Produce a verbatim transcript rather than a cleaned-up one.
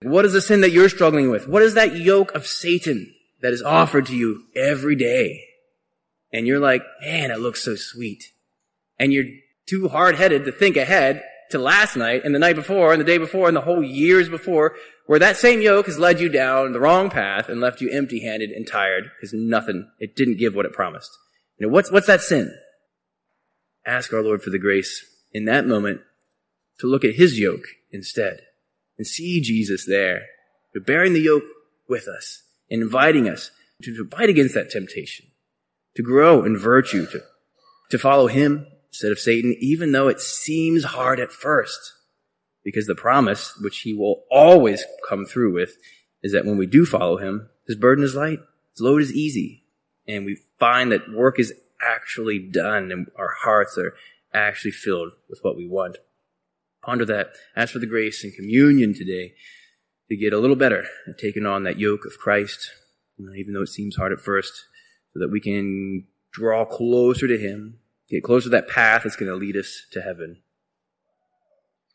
What is the sin that you're struggling with? What is that yoke of Satan that is offered to you every day? And you're like, man, it looks so sweet. And you're too hard-headed to think ahead to last night and the night before and the day before and the whole years before, where that same yoke has led you down the wrong path and left you empty-handed and tired because nothing, it didn't give what it promised. You know, what's, what's that sin? Ask our Lord for the grace in that moment to look at his yoke instead and see Jesus there, bearing the yoke with us and inviting us to fight against that temptation, to grow in virtue, to, to follow him instead of Satan, even though it seems hard at first. Because the promise, which he will always come through with, is that when we do follow him, his burden is light, his load is easy, and we find that work is actually done and our hearts are actually filled with what we want. Ponder that. Ask for the grace and communion today to get a little better at taking on that yoke of Christ, you know, even though it seems hard at first, so that we can draw closer to him, get closer to that path that's going to lead us to heaven.